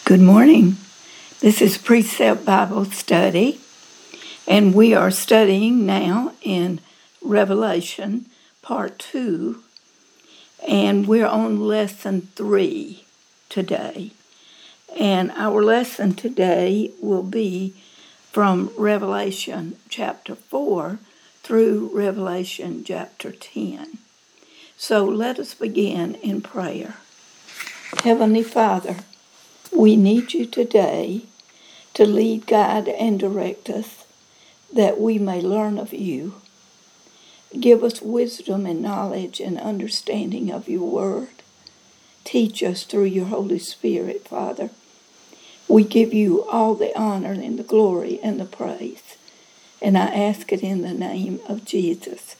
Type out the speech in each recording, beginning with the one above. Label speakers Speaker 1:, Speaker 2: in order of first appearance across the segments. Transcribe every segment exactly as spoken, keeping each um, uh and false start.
Speaker 1: Good morning. This is Precept Bible Study, and we are studying now in Revelation Part two, and we're on Lesson three today. And our lesson today will be from Revelation chapter four through Revelation chapter ten. So let us begin in prayer. Heavenly Father, we need you today to lead, guide, and direct us, that we may learn of you. Give us wisdom and knowledge and understanding of your word. Teach us through your Holy Spirit, Father. We give you all the honor and the glory and the praise, and I ask it in the name of Jesus.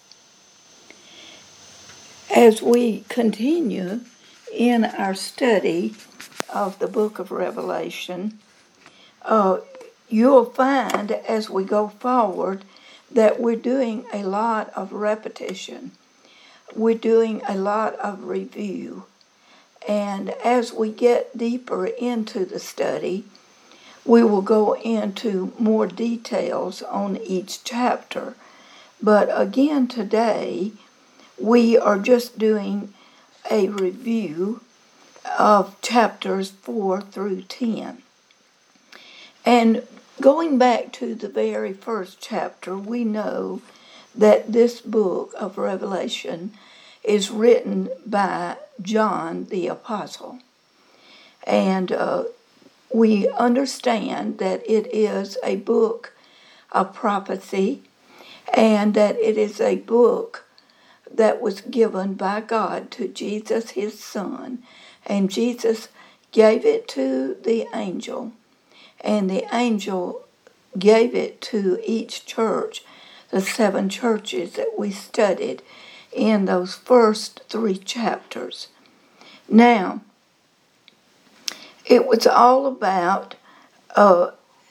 Speaker 1: As we continue in our study of the book of Revelation, uh, you'll find as we go forward that we're doing a lot of repetition. We're doing a lot of review. And as we get deeper into the study, we will go into more details on each chapter. But again today, we are just doing a review of chapters four through ten. And going back to the very first chapter, we know that this book of Revelation is written by John the Apostle. And uh, we understand that it is a book of prophecy, and that it is a book that was given by God to Jesus, his son. And Jesus gave it to the angel, and the angel gave it to each church, the seven churches that we studied in those first three chapters. Now, it was all about, uh,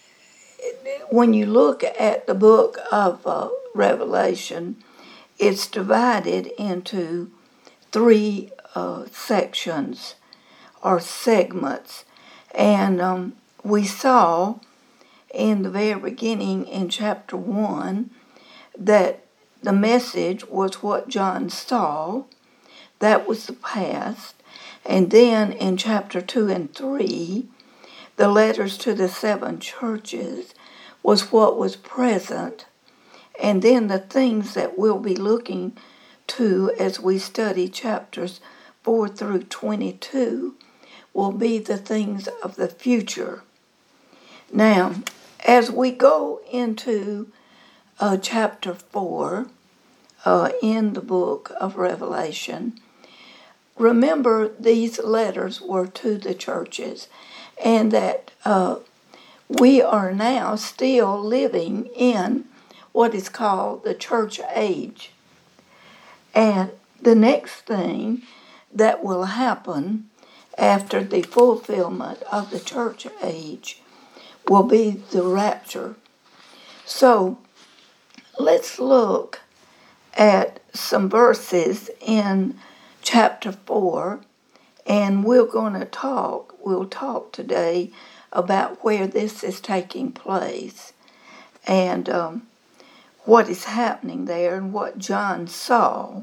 Speaker 1: when you look at the book of uh, Revelation, it's divided into three uh, sections or segments. And um, we saw in the very beginning in chapter one that the message was what John saw. That was the past. And then in chapter two and three, the letters to the seven churches was what was present. And then the things that we'll be looking to as we study chapters four through twenty-two will be the things of the future. Now, as we go into uh, chapter four uh, in the book of Revelation, remember these letters were to the churches, and that uh, we are now still living in what is called the church age. And the next thing that will happen after the fulfillment of the church age will be the rapture. So let's look at some verses in chapter four, and we're going to talk, we'll talk today about where this is taking place, and um, what is happening there and what John saw.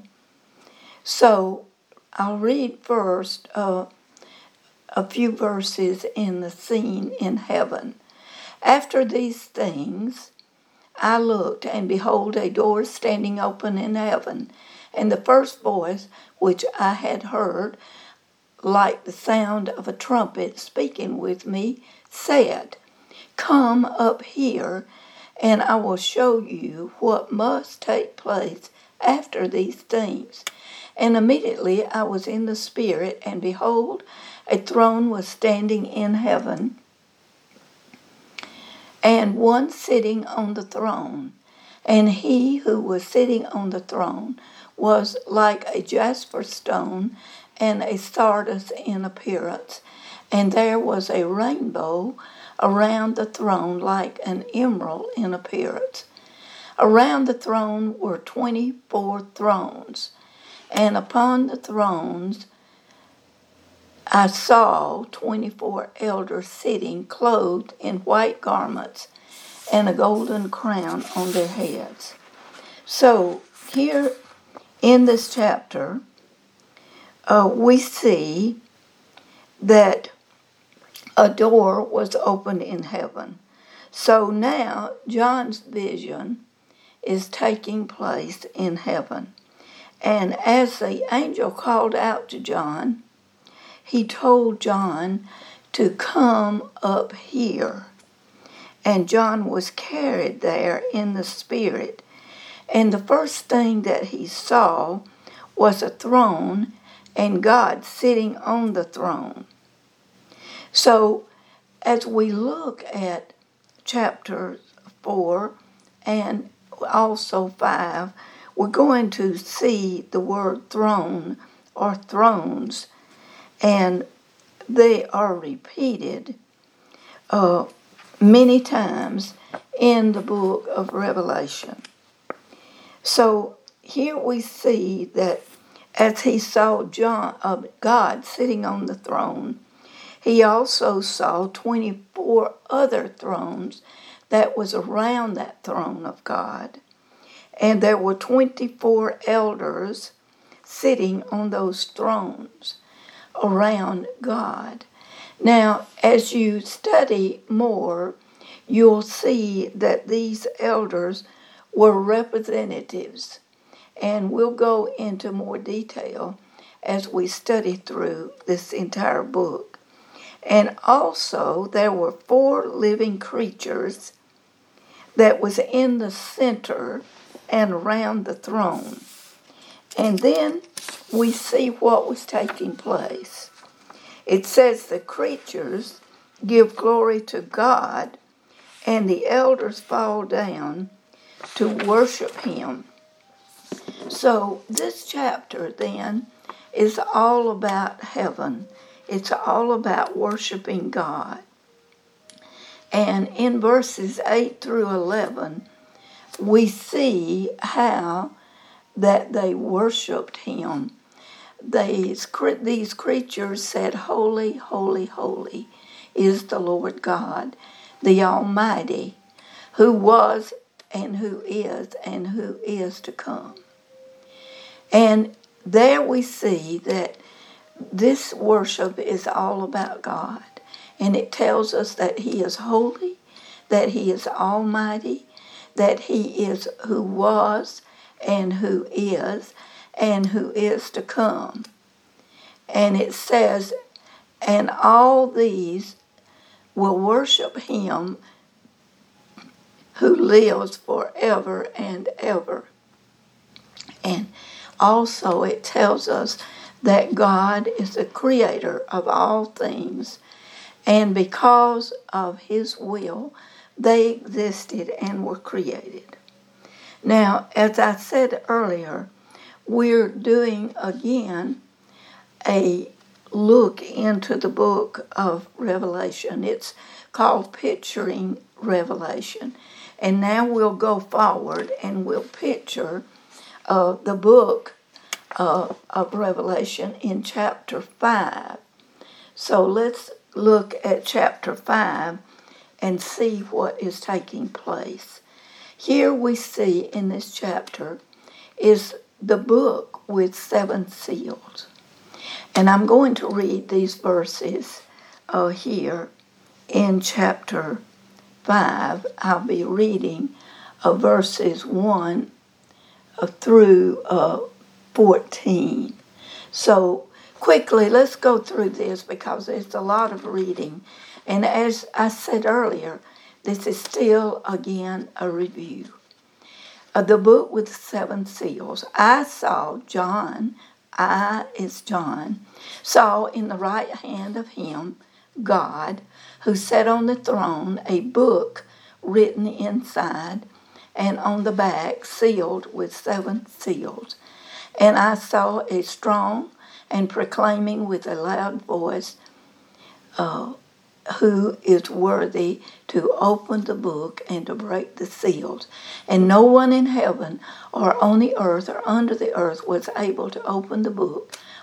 Speaker 1: So I'll read first uh, a few verses in the scene in heaven. After these things, I looked, and behold, a door standing open in heaven. And the first voice which I had heard, like the sound of a trumpet speaking with me, said, "Come up here, and I will show you what must take place after these things." And immediately I was in the Spirit, and behold, a throne was standing in heaven, and one sitting on the throne. And he who was sitting on the throne was like a jasper stone and a sardius in appearance. And there was a rainbow around the throne like an emerald in appearance. Around the throne were twenty-four thrones, and upon the thrones I saw twenty-four elders sitting, clothed in white garments, and a golden crown on their heads. So here in this chapter, uh, we see that a door was opened in heaven. So now John's vision is taking place in heaven. And as the angel called out to John, he told John to come up here. And John was carried there in the Spirit. And the first thing that he saw was a throne and God sitting on the throne. So as we look at chapter four and also five, we're going to see the word throne or thrones, and they are repeated uh, many times in the book of Revelation. So here we see that as he saw John, uh, God sitting on the throne, he also saw twenty-four other thrones that was around that throne of God. And there were twenty-four elders sitting on those thrones around God. Now, as you study more, you'll see that these elders were representatives. And we'll go into more detail as we study through this entire book. And also, there were four living creatures that was in the center and around the throne. And then we see what was taking place. It says the creatures give glory to God, and the elders fall down to worship him. So this chapter then is all about heaven. It's all about worshiping God. And in verses eight through eleven, we see how that they worshiped him. These, these creatures said, "Holy, holy, holy is the Lord God, the Almighty, who was and who is and who is to come." And there we see that this worship is all about God. And it tells us that he is holy, that he is almighty, that he is who was and who is and who is to come. And it says, and all these will worship him who lives forever and ever. And also it tells us that God is the creator of all things, and because of his will, they existed and were created. Now, as I said earlier, we're doing again a look into the book of Revelation. It's called Picturing Revelation. And now we'll go forward and we'll picture uh, the book uh, of Revelation in chapter five. So let's look at chapter five and see what is taking place. Here we see in this chapter is the book with seven seals. And I'm going to read these verses uh, here in chapter five. I'll be reading uh, verses one uh, through uh, fourteen. So quickly, let's go through this because there's a lot of reading. And as I said earlier, this is still, again, a review. Uh, the book with the seven seals. I saw John, I is John, saw in the right hand of him, God, who sat on the throne, a book written inside and on the back sealed with seven seals. And I saw a strong and proclaiming with a loud voice, uh, who is worthy to open the book and to break the seals. And no one in heaven or on the earth or under the earth was able to open the book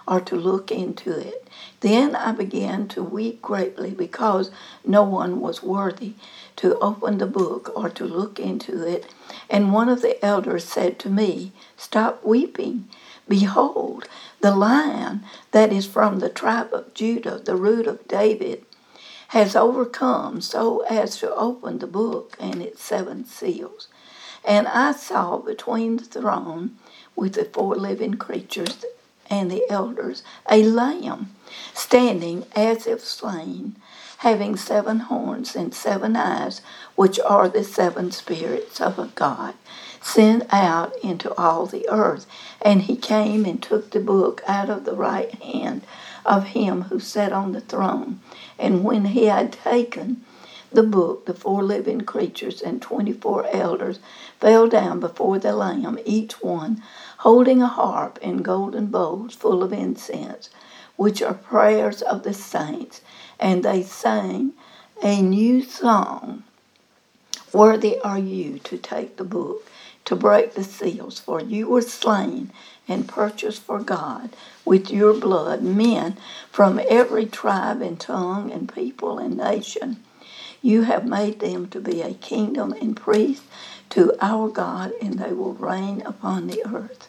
Speaker 1: or to look into it. Then I began to weep greatly because no one was worthy to open the book or to look into it. And one of the elders said to me, "Stop weeping. Behold, the Lion that is from the tribe of Judah, the root of David, has overcome so as to open the book and its seven seals." And I saw between the throne with the four living creatures and the elders a lamb standing as if slain, having seven horns and seven eyes, which are the seven spirits of God, sent out into all the earth. And he came and took the book out of the right hand of him who sat on the throne. And when he had taken the book, the four living creatures and twenty-four elders fell down before the Lamb, each one holding a harp and golden bowls full of incense, which are prayers of the saints. And they sang a new song. "Worthy are you to take the book, to break the seals, for you were slain and purchased for God with your blood men from every tribe and tongue and people and nation. You have made them to be a kingdom and priests to our God, and they will reign upon the earth."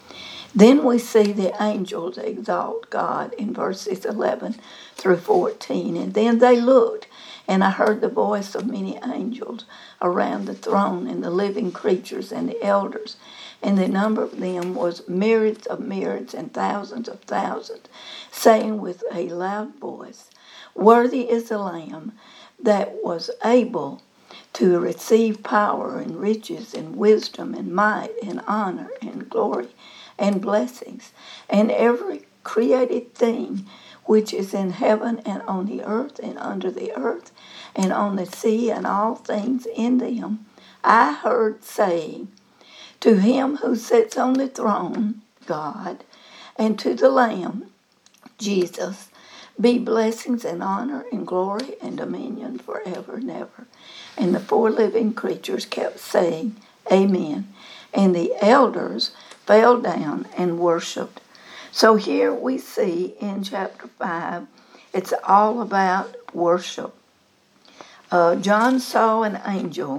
Speaker 1: Then we see the angels exalt God in verses eleven through fourteen. And then they looked, and I heard the voice of many angels around the throne and the living creatures and the elders. And the number of them was myriads of myriads and thousands of thousands, saying with a loud voice, "Worthy is the Lamb that was able to receive power and riches and wisdom and might and honor and glory and blessings, and every created thing which is in heaven and on the earth and under the earth and on the sea and all things in them." I heard saying, "To him who sits on the throne, God, and to the Lamb, Jesus, be blessings and honor and glory and dominion forever and ever." And the four living creatures kept saying, "Amen." And the elders fell down and worshipped. So here we see in chapter five, it's all about worship. Uh, John saw an angel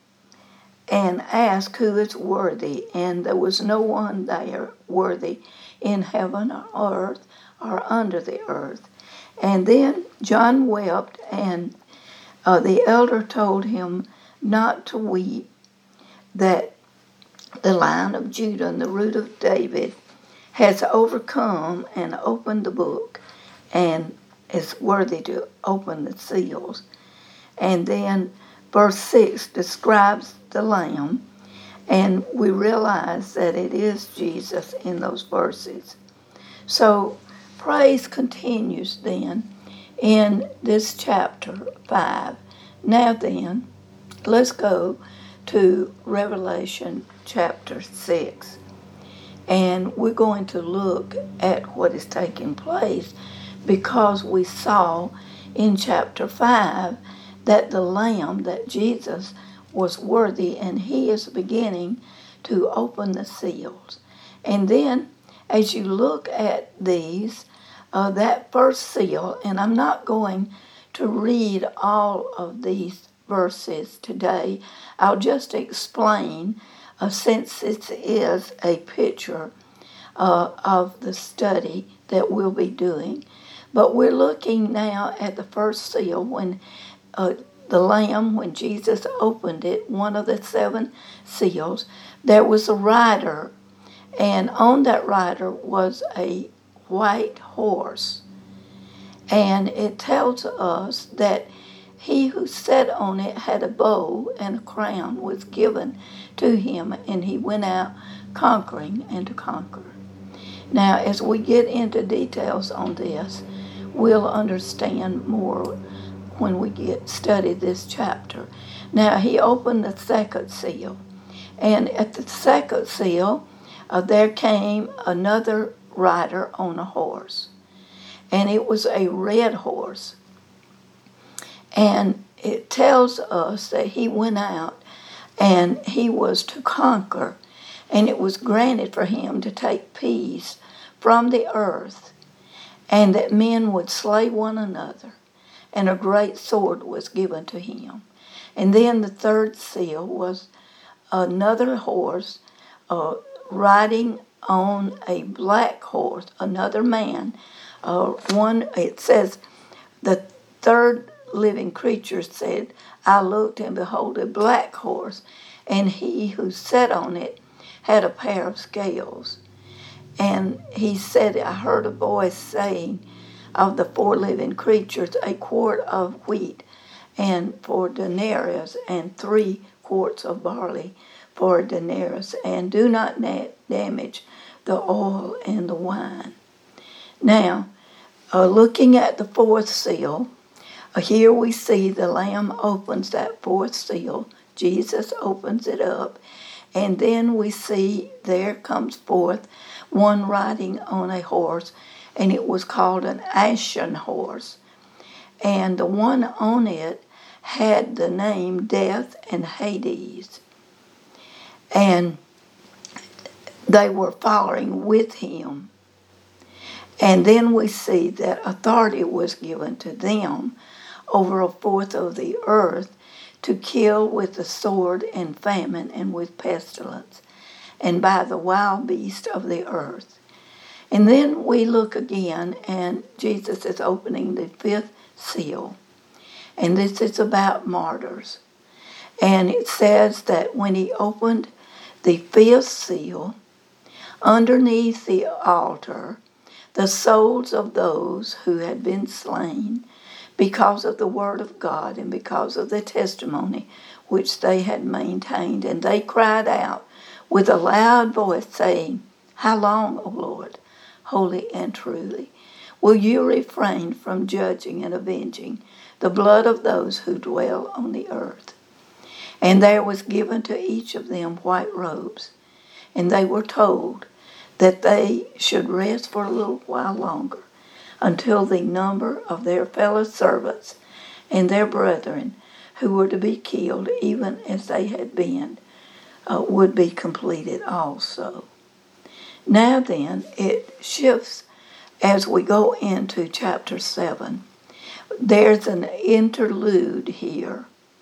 Speaker 1: and asked who is worthy, and there was no one there worthy in heaven or earth or under the earth. And then John wept, and uh, the elder told him not to weep, that the Lion of Judah and the root of David has overcome and opened the book and is worthy to open the seals. And then verse six describes the Lamb, and we realize that it is Jesus in those verses. So praise continues then in this chapter five. Now then, let's go to Revelation chapter six. And we're going to look at what is taking place, because we saw in chapter five that the Lamb, that Jesus, was worthy, and he is beginning to open the seals. And then as you look at these, uh, that first seal, and I'm not going to read all of these verses today, I'll just explain, uh, since this is a picture uh, of the study that we'll be doing. But we're looking now at the first seal, when uh, the Lamb, when Jesus opened it, one of the seven seals, there was a rider, and on that rider was a white horse. And it tells us that he who sat on it had a bow, and a crown was given to him, and he went out conquering and to conquer. Now, as we get into details on this, we'll understand more when we get study this chapter. Now, he opened the second seal, and at the second seal, uh, there came another rider on a horse, and it was a red horse. And it tells us that he went out and he was to conquer, and it was granted for him to take peace from the earth and that men would slay one another, and a great sword was given to him. And then the third seal was another horse uh, riding on a black horse, another man. Uh, one, it says, the third living creature said, I looked and behold a black horse, and he who sat on it had a pair of scales. And he said, I heard a voice saying of the four living creatures, a quart of wheat and for denarius, and three quarts of barley for a denarius, and do not na- damage the oil and the wine. Now, uh, looking at the fourth seal, uh, here we see the Lamb opens that fourth seal. Jesus opens it up. And then we see there comes forth one riding on a horse, and it was called an ashen horse. And the one on it had the name Death and Hades. And they were following with him. And then we see that authority was given to them over a fourth of the earth to kill with the sword and famine and with pestilence, and by the wild beast of the earth. And then we look again, and Jesus is opening the fifth seal. And this is about martyrs. And it says that when he opened the fifth seal, underneath the altar, the souls of those who had been slain because of the word of God and because of the testimony which they had maintained. And they cried out with a loud voice, saying, How long, O Lord, holy and truly, will you refrain from judging and avenging the blood of those who dwell on the earth? And there was given to each of them white robes, and they were told that they should rest for a little while longer, until the number of their fellow servants and their brethren who were to be killed, even as they had been, uh, would be completed also. Now then, it shifts as we go into chapter seven. There's an interlude here,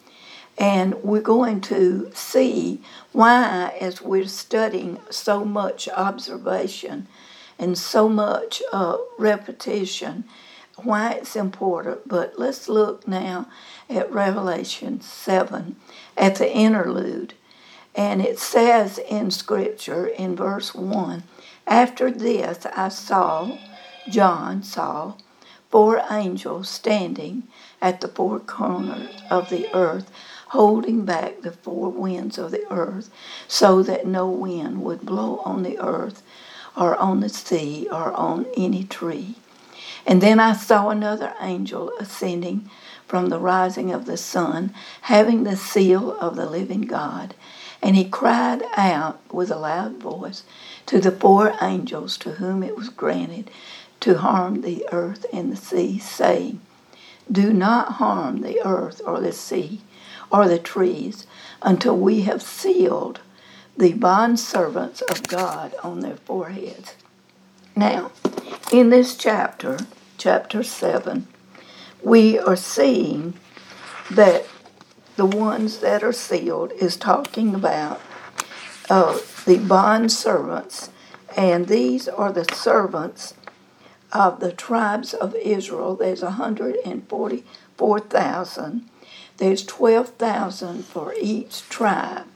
Speaker 1: and we're going to see why, as we're studying so much observation and so much uh, repetition, why it's important. But let's look now at Revelation seven, at the interlude. And it says in Scripture, in verse one, After this I saw, John saw, four angels standing at the four corners of the earth, holding back the four winds of the earth, so that no wind would blow on the earth, or on the sea, or on any tree. And then I saw another angel ascending from the rising of the sun, having the seal of the living God. And he cried out with a loud voice to the four angels to whom it was granted to harm the earth and the sea, saying, Do not harm the earth or the sea or the trees until we have sealed the bondservants of God on their foreheads. Now, in this chapter, chapter seven, we are seeing that the ones that are sealed is talking about uh, the bondservants, and these are the servants of the tribes of Israel. There's one hundred forty-four thousand. There's twelve thousand for each tribe.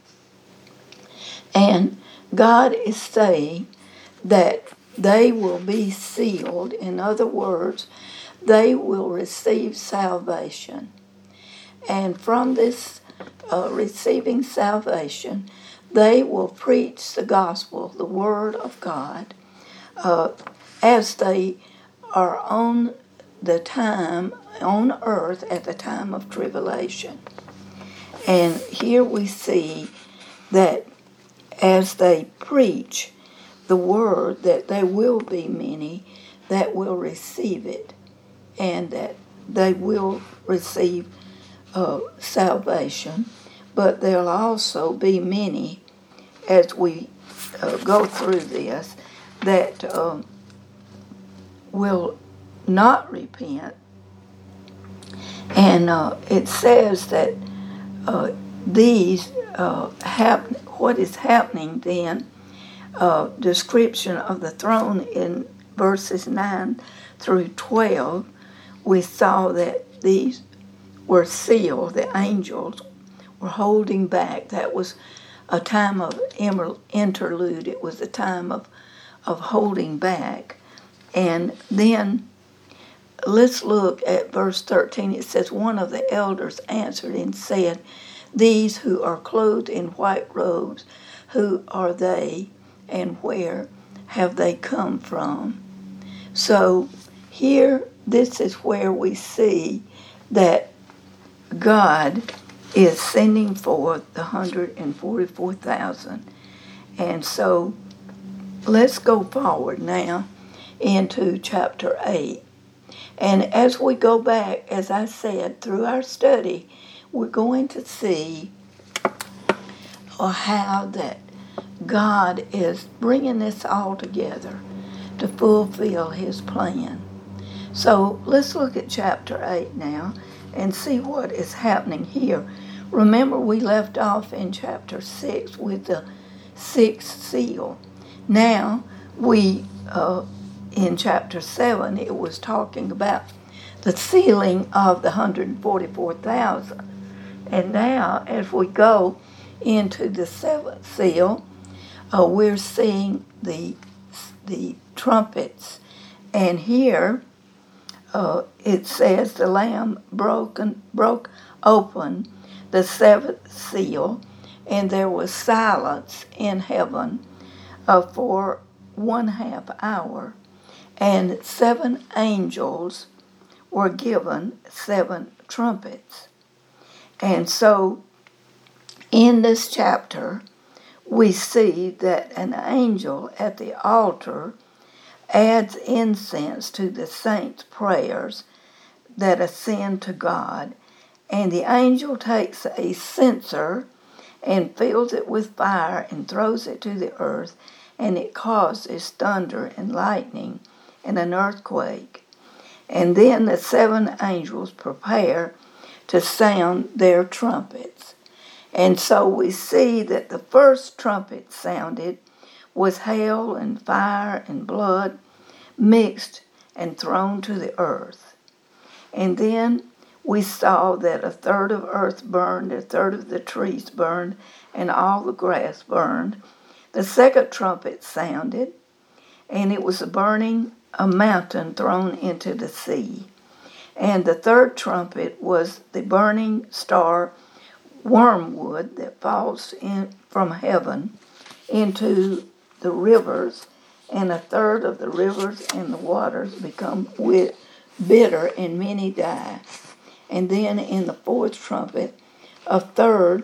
Speaker 1: And God is saying that they will be sealed. In other words, they will receive salvation. And from this uh, receiving salvation, they will preach the gospel, the word of God, uh, as they are on the time, on earth at the time of tribulation. And here we see that as they preach the word, that there will be many that will receive it, and that they will receive uh, salvation. But there'll also be many, as we uh, go through this, that uh, will not repent. And uh, it says that uh, these uh, happen. What is happening then? Uh, description of the throne in verses nine through twelve. We saw that these were sealed. The angels were holding back. That was a time of interlude. It was a time of of holding back. And then let's look at verse thirteen. It says, one of the elders answered and said, these who are clothed in white robes, who are they, and where have they come from? So here, this is where we see that God is sending forth the one hundred forty-four thousand. And so let's go forward now into chapter eight. And as we go back, as I said, through our study, we're going to see how that God is bringing this all together to fulfill his plan. So let's look at chapter eight now and see what is happening here. Remember, we left off in chapter six with the sixth seal. Now, we, uh, in chapter seven, it was talking about the sealing of the one hundred forty-four thousand. And now, as we go into the seventh seal, uh, we're seeing the the trumpets. And here, uh, it says the Lamb broken, broke open the seventh seal, and there was silence in heaven uh, for one half hour. And seven angels were given seven trumpets. And so in this chapter, we see that an angel at the altar adds incense to the saints' prayers that ascend to God. And the angel takes a censer and fills it with fire and throws it to the earth, and it causes thunder and lightning and an earthquake. And then the seven angels prepare to sound their trumpets. And so we see that the first trumpet sounded was hail and fire and blood mixed and thrown to the earth. And then we saw that a third of earth burned, a third of the trees burned, and all the grass burned. The second trumpet sounded, and it was a burning a mountain thrown into the sea. And the third trumpet was the burning star wormwood that falls in from heaven into the rivers, and a third of the rivers and the waters become wit- bitter, and many die. And then in the fourth trumpet, a third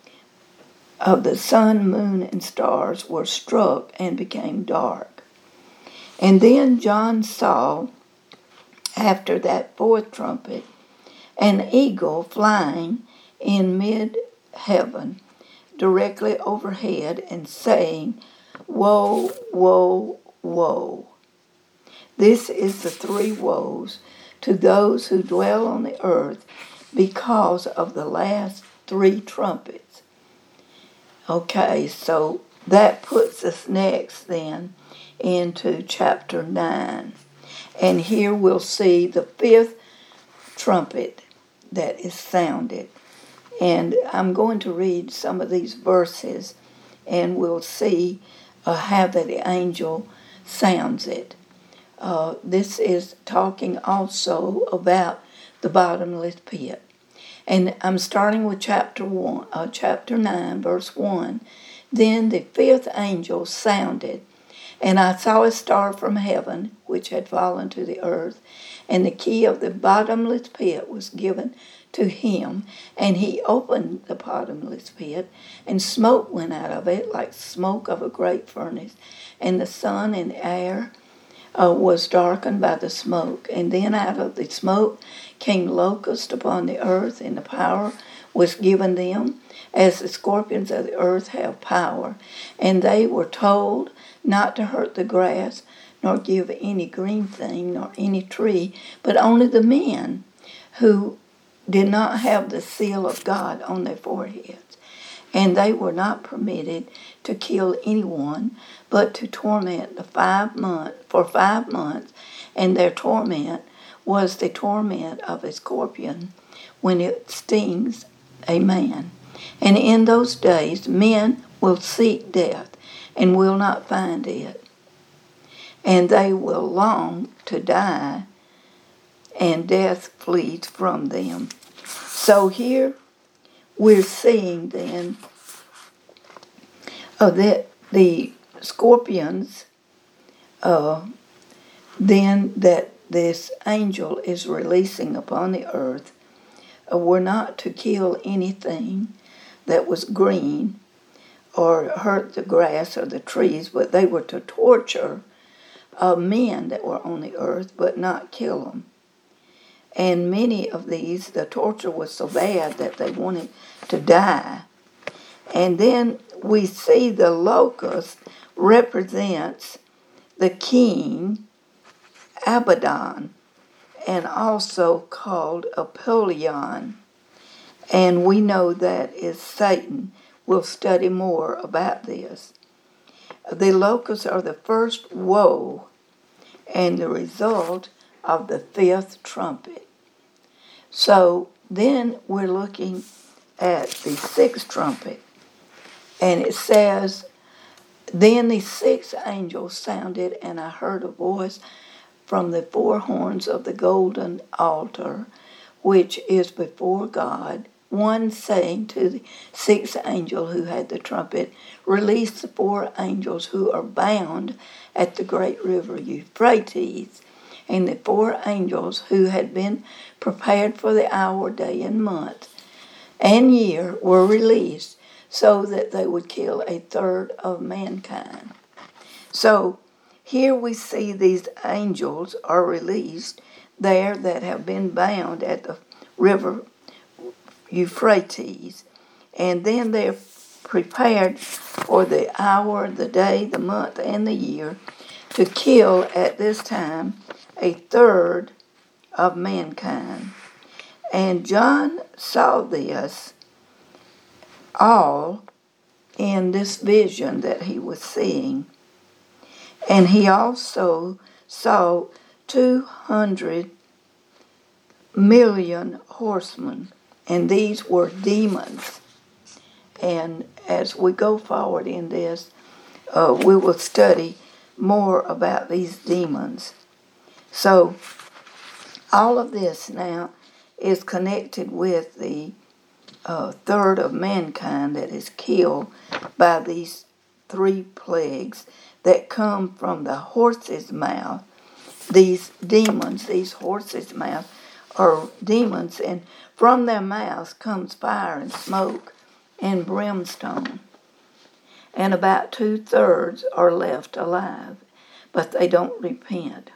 Speaker 1: of the sun, moon, and stars were struck and became dark. And then John saw, after that fourth trumpet, an eagle flying in mid-heaven, directly overhead, and saying, "Woe, woe, woe." This is the three woes to those who dwell on the earth because of the last three trumpets. Okay, so that puts us next then into chapter nine. And here we'll see the fifth trumpet that is sounded. And I'm going to read some of these verses, and we'll see uh, how the angel sounds it. Uh, this is talking also about the bottomless pit. And I'm starting with chapter one, uh, chapter nine, verse one. Then the fifth angel sounded, and I saw a star from heaven, which had fallen to the earth, and the key of the bottomless pit was given to him, and he opened the bottomless pit, and smoke went out of it like smoke of a great furnace, and the sun and air uh, was darkened by the smoke. And then out of the smoke came locusts upon the earth, and the power was given them, as the scorpions of the earth have power. And they were told not to hurt the grass, nor give any green thing, nor any tree, but only the men who did not have the seal of God on their foreheads. And they were not permitted to kill anyone, but to torment the five month, for five months, and their torment was the torment of a scorpion when it stings a man. And in those days men will seek death and will not find it. And they will long to die, and death flees from them. So here we're seeing then uh, that the scorpions, uh, then that this angel is releasing upon the earth, uh, were not to kill anything that was green or hurt the grass or the trees, but they were to torture uh, men that were on the earth, but not kill them. And many of these, the torture was so bad that they wanted to die. And then we see the locust represents the king Abaddon, and also called Apollyon. And we know that is Satan. We'll study more about this. The locusts are the first woe and the result of the fifth trumpet. So then we're looking at the sixth trumpet, and it says, "Then the sixth angel sounded, and I heard a voice from the four horns of the golden altar, which is before God, one saying to the sixth angel who had the trumpet, Release the four angels who are bound at the great river Euphrates. And the four angels who had been prepared for the hour, day, and month, and year were released, so that they would kill a third of mankind." So here we see these angels are released there that have been bound at the river Euphrates. And then they're prepared for the hour, the day, the month, and the year to kill at this time a third of mankind. And John saw this all in this vision that he was seeing. And he also saw two hundred million horsemen, and these were demons. And as we go forward in this, uh, we will study more about these demons. So all of this now is connected with the uh, third of mankind that is killed by these three plagues that come from the horse's mouth. These demons, these horses' mouths are demons, and from their mouths comes fire and smoke and brimstone. And about two-thirds are left alive, but they don't repent.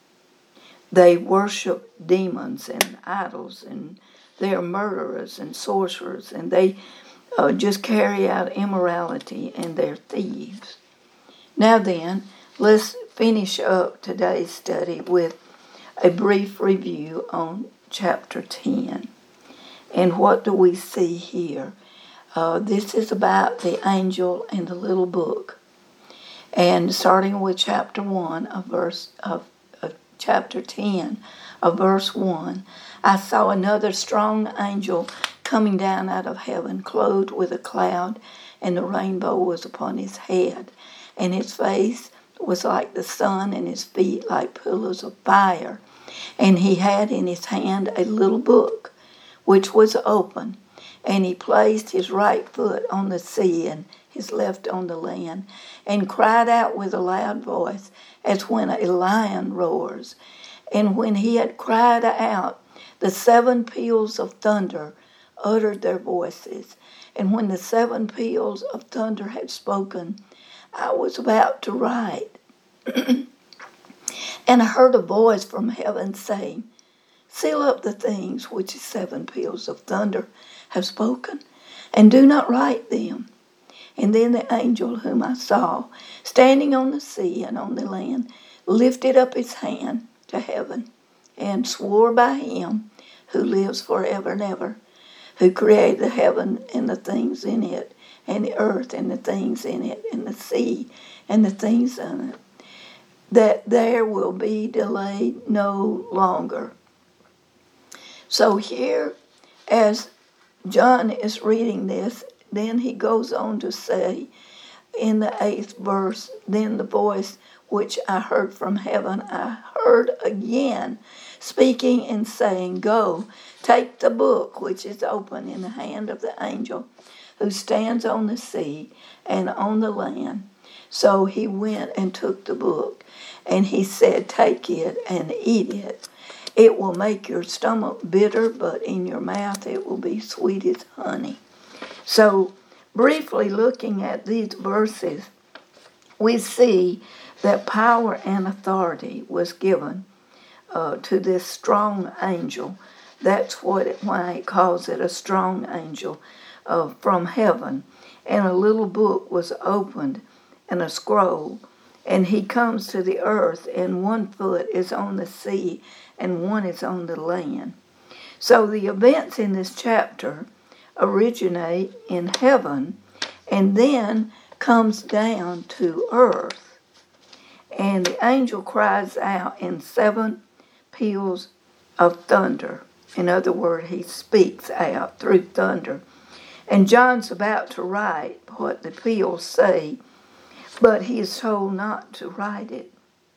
Speaker 1: They worship demons and idols, and they're murderers and sorcerers, and they uh, just carry out immorality, and they're thieves. Now then, let's finish up today's study with a brief review on chapter ten. And what do we see here? Uh, this is about the angel and the little book. And starting with chapter one of verse of, of chapter ten of verse one, I saw another strong angel coming down out of heaven, clothed with a cloud, and the rainbow was upon his head, and his face was like the sun, and his feet like pillars of fire. And he had in his hand a little book, which was open, and he placed his right foot on the sea and his left on the land, and cried out with a loud voice, as when a lion roars. And when he had cried out, the seven peals of thunder uttered their voices. And when the seven peals of thunder had spoken, I was about to write. And I heard a voice from heaven saying, Seal up the things which the seven peals of thunder have spoken, and do not write them. And then the angel whom I saw, standing on the sea and on the land, lifted up his hand to heaven and swore by him who lives forever and ever, who created the heaven and the things in it, and the earth and the things in it, and the sea and the things in it, that there will be delay no longer. So here, as John is reading this, then he goes on to say in the eighth verse, then the voice which I heard from heaven, I heard again, speaking and saying, Go, take the book which is open in the hand of the angel who stands on the sea and on the land. So he went and took the book, and he said, Take it and eat it. It will make your stomach bitter, but in your mouth it will be sweet as honey. So, briefly looking at these verses, we see that power and authority was given uh, to this strong angel. That's what it, why it calls it a strong angel uh, from heaven. And a little book was opened and a scroll. And he comes to the earth, and one foot is on the sea and one is on the land. So the events in this chapter originate in heaven and then comes down to earth. And the angel cries out in seven peals of thunder. In other words, he speaks out through thunder. And John's about to write what the peals say, but he is told not to write it.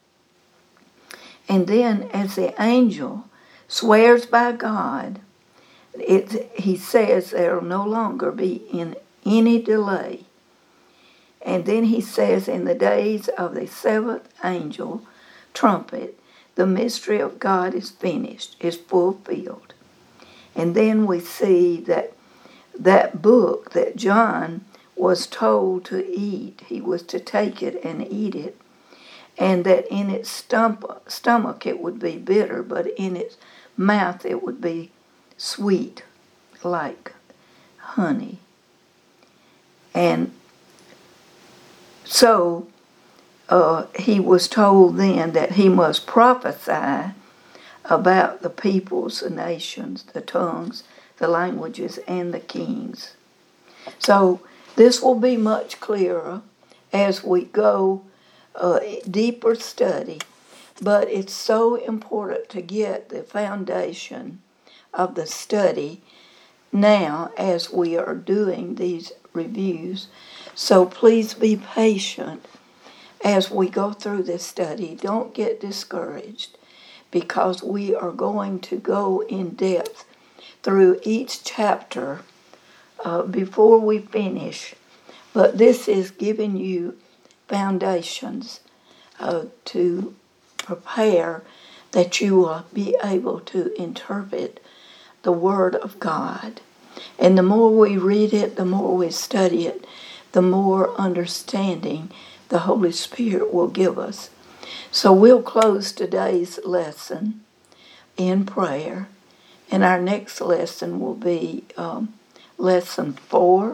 Speaker 1: And then as the angel swears by God, it, he says there will no longer be in any delay. And then he says, in the days of the seventh angel trumpet, the mystery of God is finished, is fulfilled. And then we see that that book that John was told to eat, he was to take it and eat it, and that in its stomach, stomach it would be bitter, but in its mouth it would be sweet, like honey. And so uh, he was told then that he must prophesy about the peoples, the nations, the tongues, the languages, and the kings. So this will be much clearer as we go uh, deeper study, but it's so important to get the foundation of the study now as we are doing these reviews. So please be patient as we go through this study. Don't get discouraged, because we are going to go in depth through each chapter uh, before we finish. But this is giving you foundations uh, to prepare that you will be able to interpret the Word of God. And the more we read it, the more we study it, the more understanding the Holy Spirit will give us. So we'll close today's lesson in prayer, and our next lesson will be um, lesson four.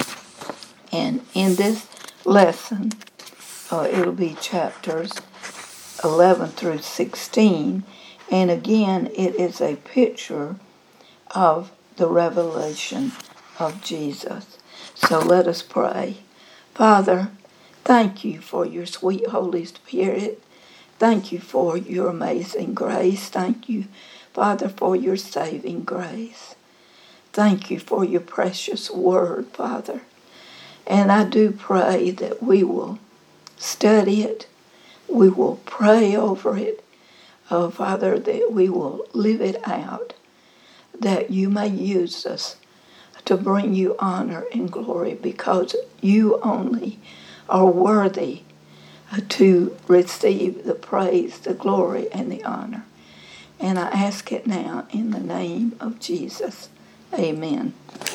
Speaker 1: And in this lesson, uh, it'll be chapters eleven through sixteen, and again, it is a picture of the revelation of Jesus. So let us pray. Father, thank you for your sweet Holy Spirit. Thank you for your amazing grace. Thank you, Father, for your saving grace. Thank you for your precious word, Father. And I do pray that we will study it. We will pray over it. Oh, Father, that we will live it out, that you may use us to bring you honor and glory, because you only are worthy to receive the praise, the glory, and the honor. And I ask it now in the name of Jesus. Amen.